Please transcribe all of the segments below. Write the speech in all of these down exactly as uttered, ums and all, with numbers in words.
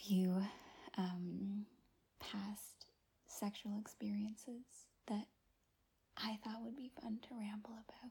few um, past sexual experiences that I thought would be fun to ramble about.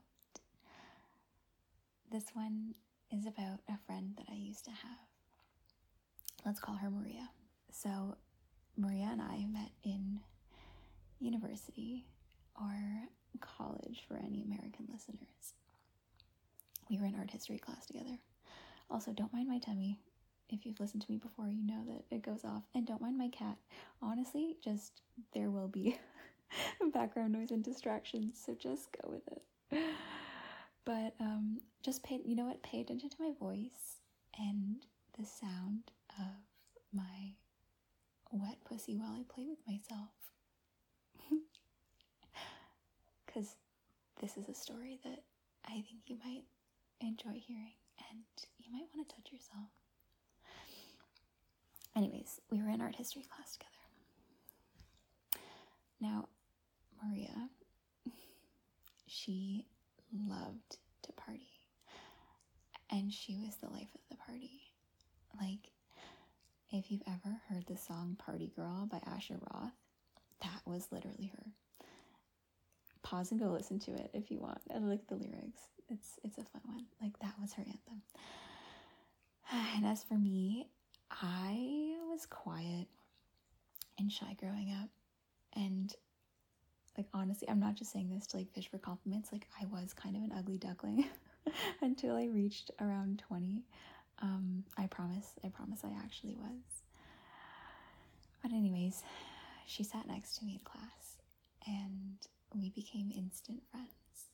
This one is about a friend that I used to have. Let's call her Maria. So Maria and I met in university, or college for any American listeners. We were in art history class together. Also, don't mind my tummy. If you've listened to me before, you know that it goes off. And don't mind my cat. Honestly, just there will be background noise and distractions, so just go with it. But um, just pay, you know what? Pay attention to my voice and the sound of my wet pussy while I play with myself. Because this is a story that I think you might enjoy hearing, and you might want to touch yourself. Anyways, we were in art history class together. Now, Maria, she loved to party, and she was the life of the party. Like, if you've ever heard the song Party Girl by Asher Roth, that was literally her. Pause and go listen to it if you want, and look at the lyrics. It's it's a fun one. Like, that was her anthem. And as for me, I was quiet and shy growing up, and like, honestly, I'm not just saying this to like fish for compliments. Like, I was kind of an ugly duckling until I reached around twenty. um I promise I promise I actually was. But anyways, she sat next to me in class, and we became instant friends.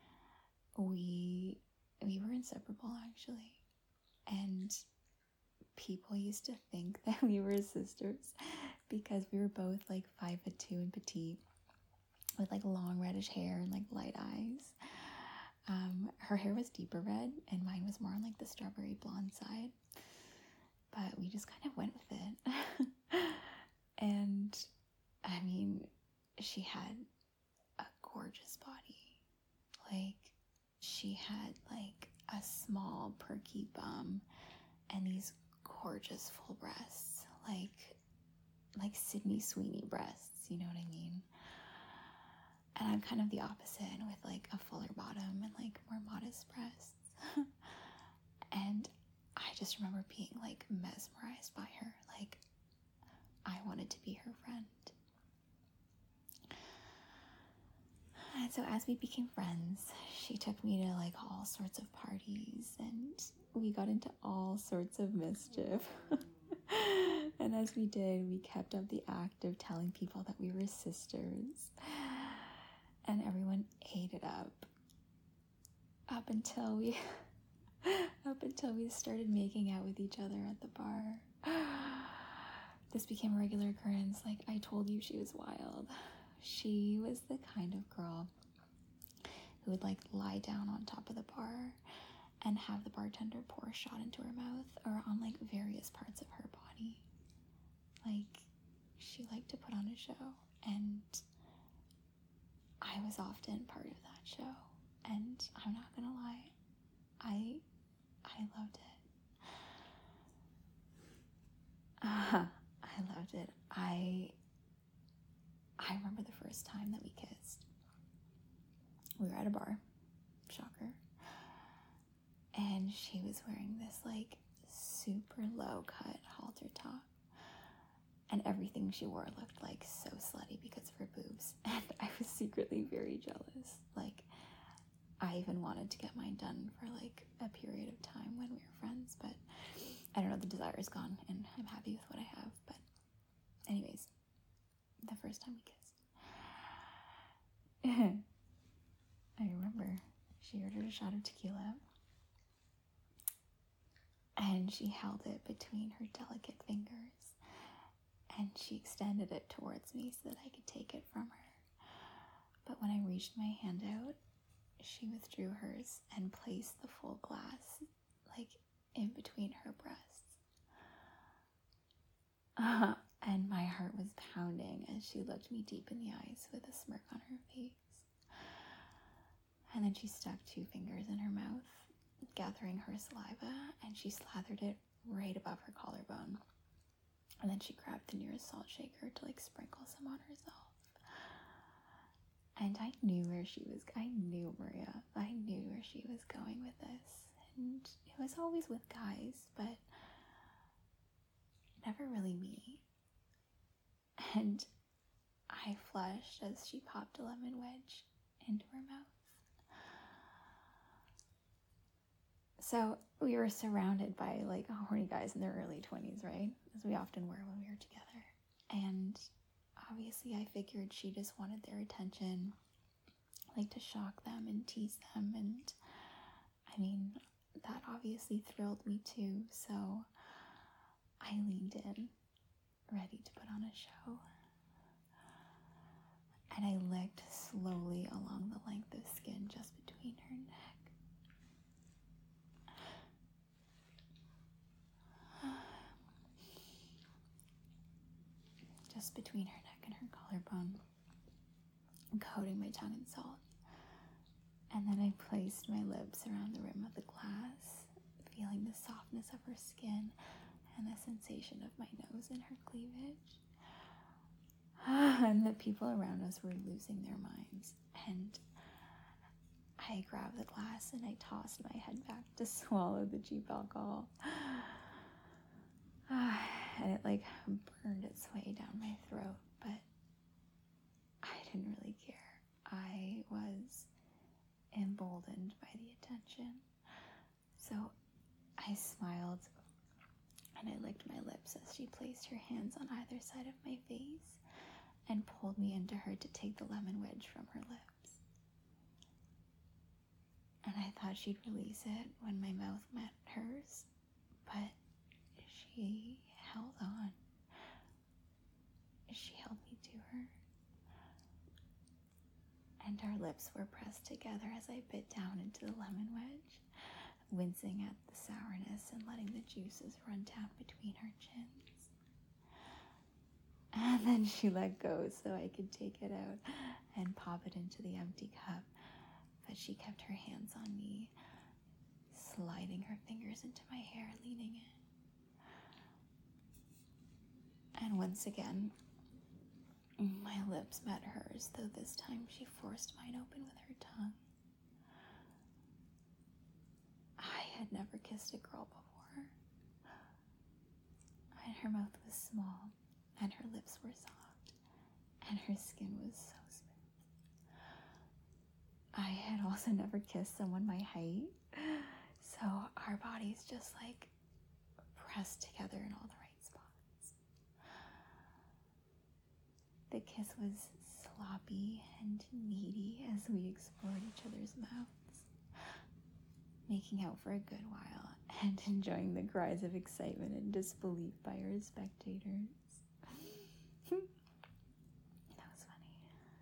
We we were inseparable, actually. And people used to think that we were sisters because we were both like five foot two and petite, with like long reddish hair and like light eyes. Um, her hair was deeper red, and mine was more on like the strawberry blonde side. But we just kind of went with it. And I mean, she had a gorgeous body. Like, she had like a small perky bum and these gorgeous full breasts, like like Sydney Sweeney breasts, you know what I mean? And I'm kind of the opposite, with like a fuller bottom and like more modest breasts. And I just remember being like mesmerized by her. Like, I wanted to be her friend. And so as we became friends, she took me to like all sorts of parties, and we got into all sorts of mischief. And as we did, we kept up the act of telling people that we were sisters. And everyone ate it up. Up until we up until we started making out with each other at the bar. This became a regular occurrence. Like, I told you, she was wild. She was the kind of girl who would like lie down on top of the bar and have the bartender pour a shot into her mouth, or on like various parts of her body. Like, she liked to put on a show, and I was often part of that show. And I'm not gonna lie, I I loved it. Uh, I loved it. I I remember the first time that we kissed. We were at a bar, shocker, and she was wearing this like super low cut halter top, and everything she wore looked like so slutty because of her boobs, and I was secretly very jealous. Like, I even wanted to get mine done for like a period of time when we were friends, but I don't know, the desire is gone, and I'm happy with what I have. But anyways, the first time we kissed, I remember she ordered a shot of tequila, and she held it between her delicate fingers, and she extended it towards me so that I could take it from her. But when I reached my hand out, she withdrew hers and placed the full glass like in between her breasts. Uh, and my heart was pounding as she looked me deep in the eyes with a smirk on her face. And then she stuck two fingers in her mouth, gathering her saliva, and she slathered it right above her collarbone. And then she grabbed the nearest salt shaker to like sprinkle some on herself. And I knew where she was, I knew Maria, I knew where she was going with this. And it was always with guys, but never really me. And I flushed as she popped a lemon wedge into her mouth. So we were surrounded by like horny guys in their early twenties, right? As we often were when we were together. And obviously I figured she just wanted their attention, like to shock them and tease them. And I mean, that obviously thrilled me too. So I leaned in, ready to put on a show. And I licked slowly along the length of skin just between her neck. Just between her neck and her collarbone, coating my tongue in salt. And then I placed my lips around the rim of the glass, feeling the softness of her skin and the sensation of my nose in her cleavage. And the people around us were losing their minds. And I grabbed the glass and I tossed my head back to swallow the cheap alcohol. And it like burned its way down my throat, but I didn't really care. I was emboldened by the attention. So I smiled and I licked my lips as she placed her hands on either side of my face and pulled me into her to take the lemon wedge from her lips. And I thought she'd release it when my mouth met hers, but she held on. She held me to her. And our lips were pressed together as I bit down into the lemon wedge, wincing at the sourness and letting the juices run down between her chins. And then she let go so I could take it out and pop it into the empty cup. But she kept her hands on me, sliding her fingers into my hair, leaning in. And once again, my lips met hers, though this time she forced mine open with her tongue. I had never kissed a girl before. And her mouth was small, and her lips were soft, and her skin was so smooth. I had also never kissed someone my height, so our bodies just like pressed together in all the right spots. The kiss was sloppy and needy as we explored each other's mouths, making out for a good while and enjoying the cries of excitement and disbelief by our spectators. That was funny.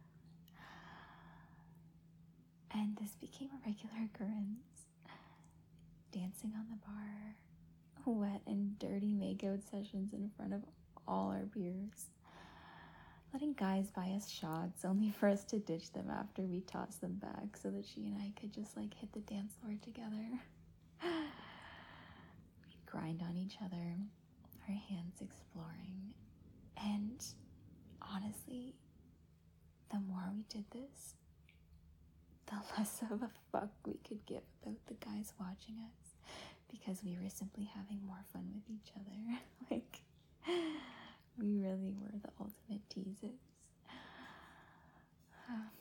And this became a regular occurrence. Dancing on the bar, wet and dirty makeout sessions in front of all our peers. Letting guys buy us shots only for us to ditch them after we tossed them back so that she and I could just like hit the dance floor together. We'd grind on each other, our hands exploring. And honestly, the more we did this, the less of a fuck we could give about the guys watching us, because we were simply having more fun with each other. Like, we really were the ultimate teasers. Um,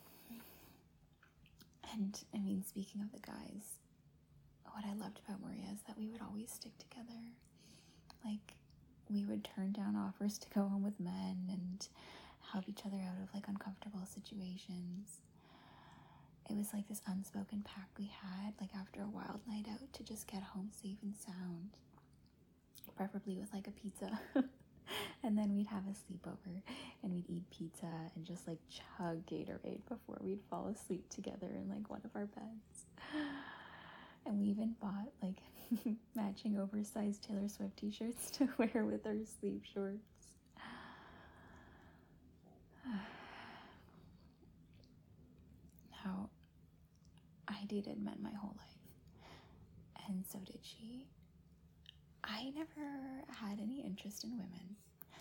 and I mean, speaking of the guys, what I loved about Maria is that we would always stick together. Like, we would turn down offers to go home with men and help each other out of like uncomfortable situations. It was like this unspoken pact we had, like after a wild night out, to just get home safe and sound, preferably with like a pizza. And then we'd have a sleepover and we'd eat pizza and just like chug Gatorade before we'd fall asleep together in like one of our beds. And we even bought like matching oversized Taylor Swift t-shirts to wear with our sleep shorts. Now, I dated men my whole life, and so did she. I never had any interest in women.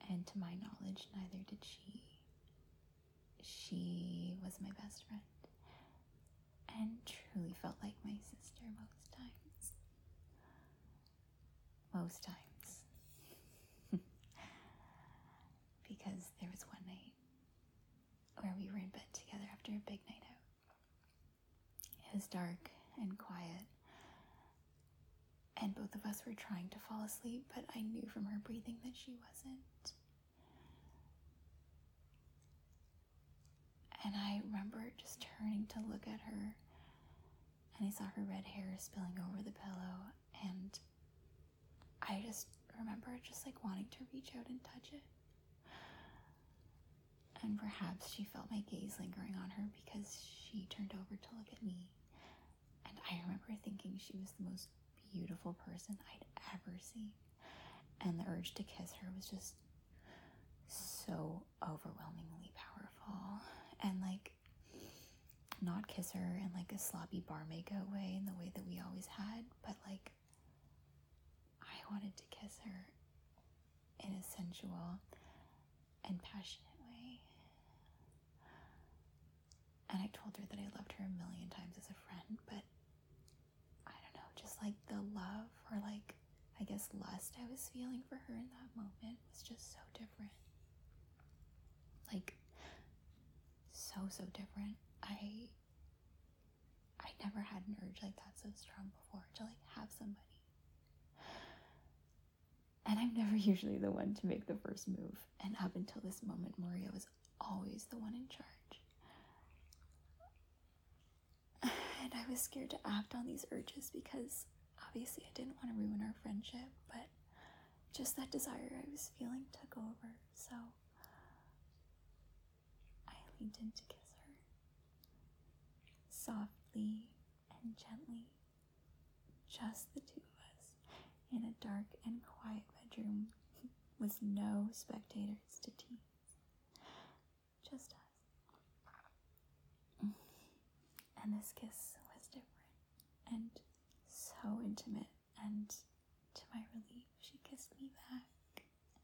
And to my knowledge, neither did she. She was my best friend and truly felt like my sister most times. Most times. Because there was one night where we were in bed together after a big night out. It was dark and quiet, and both of us were trying to fall asleep, but I knew from her breathing that she wasn't. And I remember just turning to look at her, and I saw her red hair spilling over the pillow, and I just remember just like wanting to reach out and touch it. And perhaps she felt my gaze lingering on her because she turned over to look at me. And I remember thinking she was the most beautiful person I'd ever seen. And the urge to kiss her was just so overwhelmingly powerful. And like, not kiss her in like a sloppy bar makeout way in the way that we always had, but like, I wanted to kiss her in a sensual and passionate way. And I told her that I loved her a million times as a friend, but I don't know, just like the love or like, I guess lust I was feeling for her in that moment was just so different. Like, so, so different. I, I never had an urge like that so strong before to like have somebody. And I'm never usually the one to make the first move. And up until this moment, Maria was always the one in charge. And I was scared to act on these urges because obviously I didn't want to ruin our friendship, but just that desire I was feeling took over. So I leaned in to kiss her, softly and gently, just the two of us in a dark and quiet bedroom with no spectators to tease, just us. And this kiss was different and so intimate, and to my relief, she kissed me back.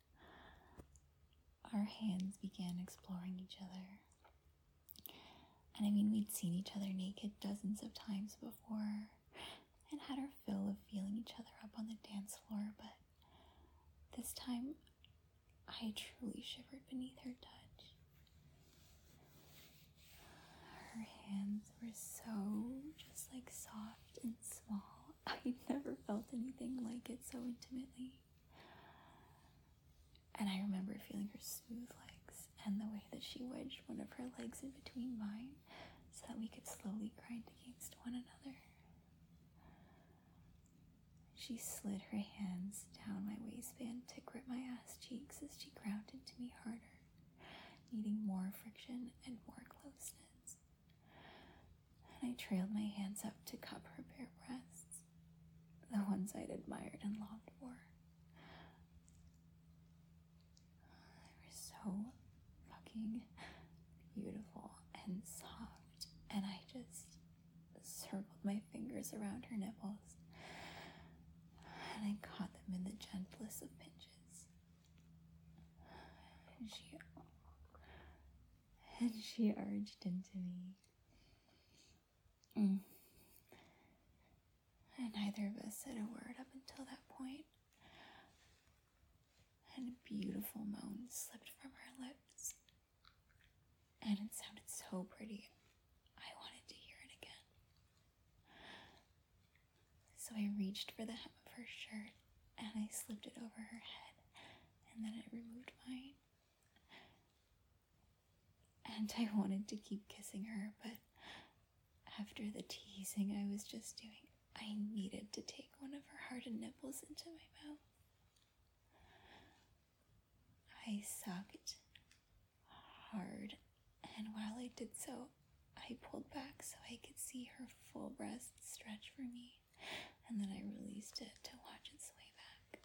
Our hands began exploring each other. And I mean, we'd seen each other naked dozens of times before and had our fill of feeling each other up on the dance floor, but this time I truly shivered beneath her touch. Her hands were so just like soft and small. I never felt anything like it so intimately. And I remember feeling her smooth legs and the way that she wedged one of her legs in between mine so that we could slowly grind against one another. She slid her hands down my waistband to grip my ass cheeks as she ground into me harder, needing more friction and more closeness. And I trailed my hands up to cup her bare breasts, the ones I'd admired and longed for. They were so fucking beautiful and soft, and I just circled my fingers around her nipples, and I caught them in the gentlest of pinches. And she, and she urged into me. Mm. And neither of us said a word up until that point. And a beautiful moan slipped from her lips. And it sounded so pretty, I wanted to hear it again. So I reached for the hem of her shirt, and I slipped it over her head, and then I removed mine. And I wanted to keep kissing her, but after the teasing I was just doing, I needed to take one of her hardened nipples into my mouth. I sucked hard, and while I did so, I pulled back so I could see her full breast stretch for me, and then I released it to watch it sway back.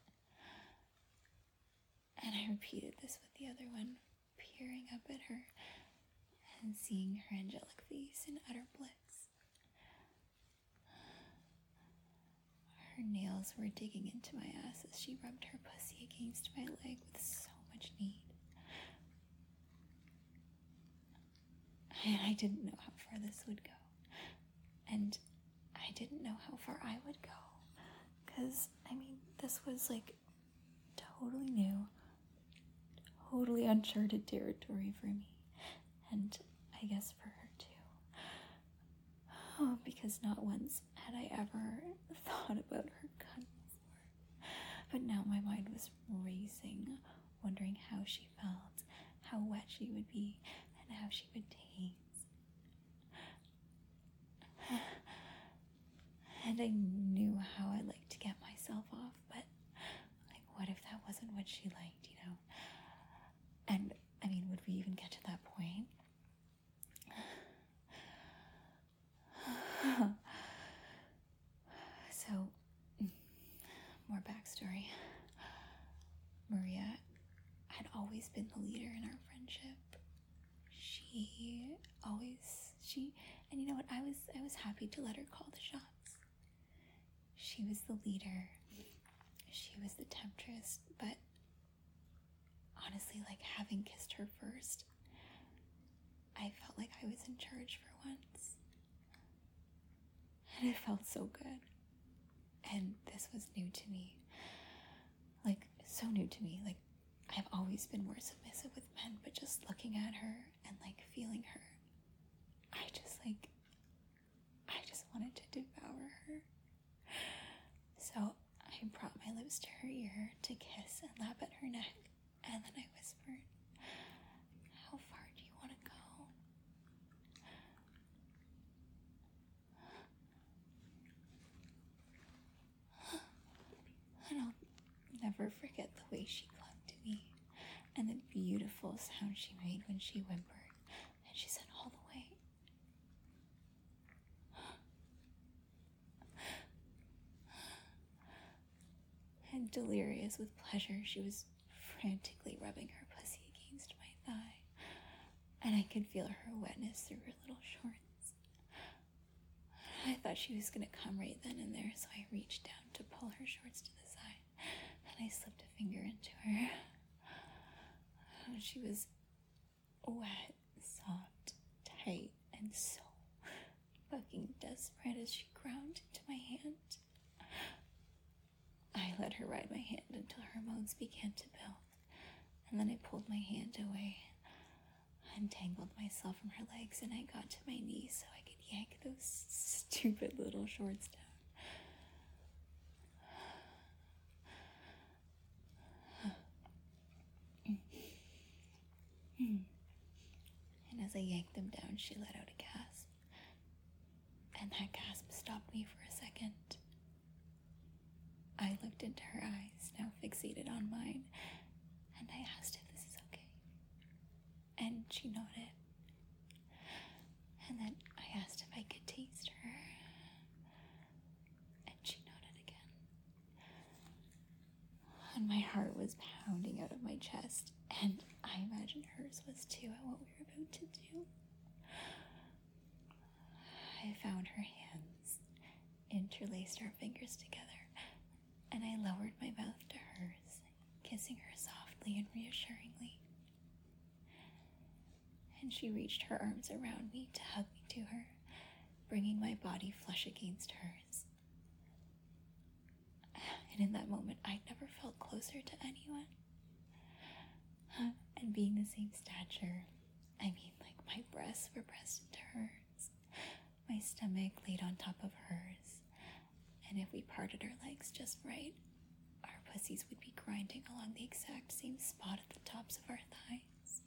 And I repeated this with the other one, peering up at her and seeing her angelic face in utter bliss. Her nails were digging into my ass as she rubbed her pussy against my leg with so much much need. And I didn't know how far this would go. And I didn't know how far I would go. Because, I mean, this was like totally new, totally uncharted territory for me. And I guess for her too. Oh, because not once had I ever thought about her gun before. But now my mind was racing, wondering how she felt, how wet she would be, and how she would taste. And I knew how I liked to get myself off, but like, what if that wasn't what she liked, you know? And I mean, would we even get to that point? So, more backstory. Maria had always been the leader in our friendship. She always, she, and you know what, I was, I was happy to let her call the shots. She was the leader. She was the temptress, but honestly, like, having kissed her first, I felt like I was in charge for once. And it felt so good. And this was new to me. Like, so new to me. Like, I've always been more submissive with men, but just looking at her and, like, feeling her, I just, like, I just wanted to devour her. So I brought my lips to her ear to kiss and lap at her neck, and then I whispered, "How far do you want to go?" And I'll never forget the way she clung to me and the beautiful sound she made when she whimpered, and she said, "All the way." And delirious with pleasure, she was frantically rubbing her pussy against my thigh, and I could feel her wetness through her little shorts. I thought she was going to come right then and there, so I reached down to pull her shorts to the side, and I slipped a finger into her. And she was wet, soft, tight, and so fucking desperate as she ground into my hand. I let her ride my hand until her moans began to build, and then I pulled my hand away, untangled myself from her legs, and I got to my knees so I could yank those stupid little shorts down. And as I yanked them down, she let out a gasp, and that gasp stopped me for a second. I looked into her eyes, now fixated on mine, and I asked if this is okay. And she nodded. And then I asked if I could taste her. And she nodded again. And my heart was pounding out of my chest, and I imagined hers was too at what we were about to do. I found her hands, interlaced our fingers together, and I lowered my mouth to hers, kissing her softly and reassuringly. And she reached her arms around me to hug me to her, bringing my body flush against hers. And in that moment, I'd never felt closer to anyone. And being the same stature, I mean, like, my breasts were pressed into hers, my stomach laid on top of hers, and if we parted our legs just right, our pussies would be grinding along the exact same spot at the tops of our thighs.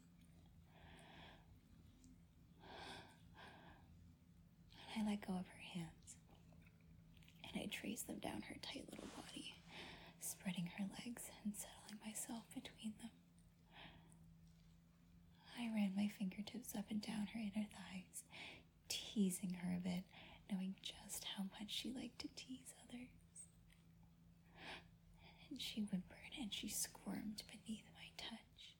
And I let go of her hands, and I traced them down her tight little body, spreading her legs and settling myself between them. I ran my fingertips up and down her inner thighs, teasing her a bit, knowing just how much she liked to tease others. And she whimpered and she squirmed beneath my touch.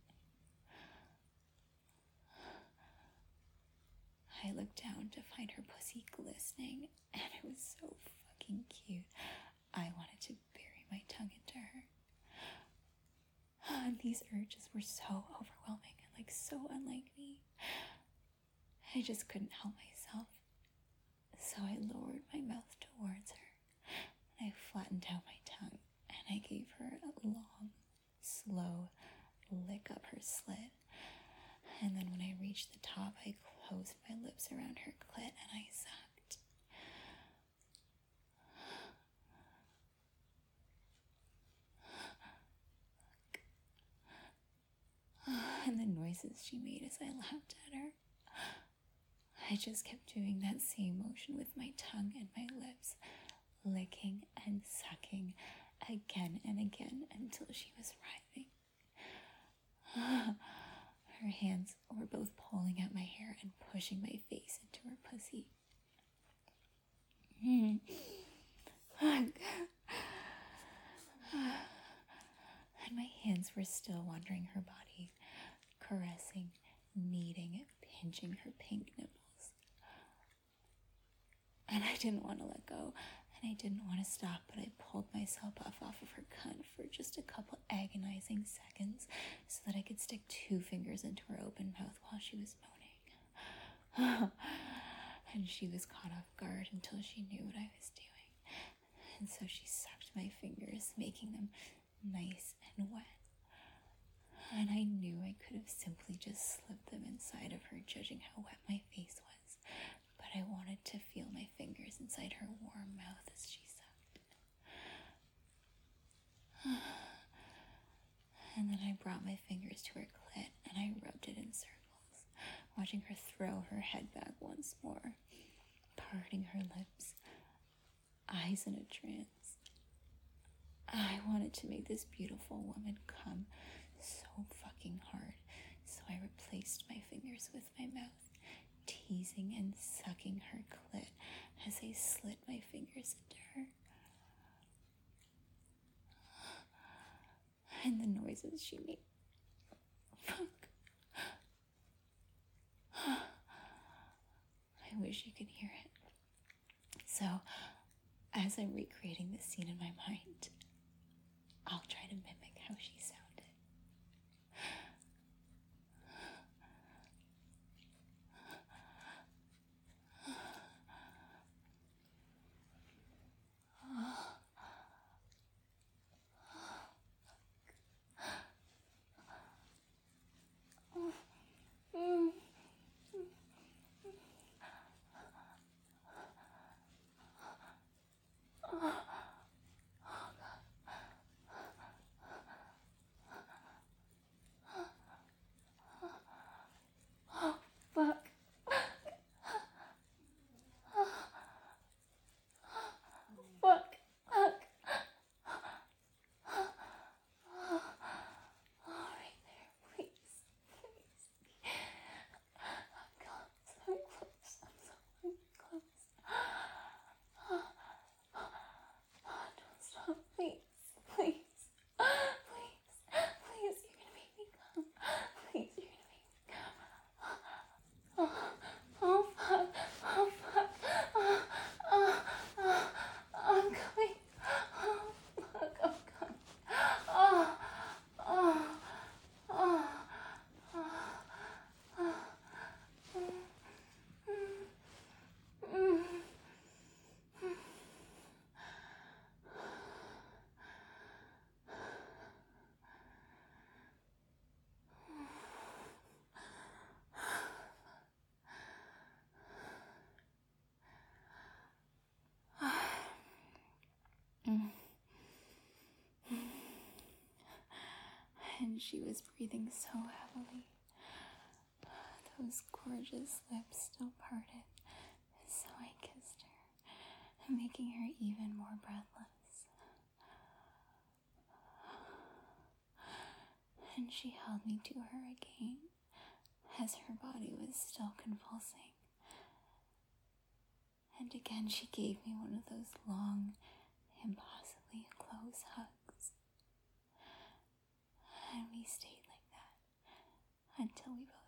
I looked down to find her pussy glistening, and it was so fucking cute. I wanted to bury my tongue into her. And these urges were so overwhelming and like so unlike me. I just couldn't help myself. So I lowered my mouth towards her, and I flattened out my tongue, and I gave her a long, slow lick up her slit. And then when I reached the top, I closed my lips around her clit and I sucked. And the noises she made as I laughed at her. I just kept doing that same motion with my tongue and my lips, licking and sucking again and again until she was writhing. Her hands were both pulling at my hair and pushing my face into her pussy. And my hands were still wandering her body, caressing, kneading, pinching her pink nipples. And I didn't want to let go, and I didn't want to stop, but I pulled myself up off of her cunt for just a couple agonizing seconds so that I could stick two fingers into her open mouth while she was moaning. And she was caught off guard until she knew what I was doing. And so she sucked my fingers, making them nice and wet. And I knew I could have simply just slipped them inside of her, judging how wet my face was. But I wanted to feel my fingers inside her warm mouth as she sucked. And then I brought my fingers to her clit and I rubbed it in circles, watching her throw her head back once more, parting her lips, eyes in a trance. I wanted to make this beautiful woman come so fucking hard, so I replaced my fingers with my mouth, teasing and sucking her clit as I slid my fingers into her. And the noises she made. Fuck. I wish you could hear it. So, as I'm recreating this scene in my mind, I'll try to mimic how she sounded. And she was breathing so heavily. Those gorgeous lips still parted. So I kissed her, making her even more breathless. And she held me to her again, as her body was still convulsing. And again she gave me one of those long, impossibly close hugs. And we stayed like that until we both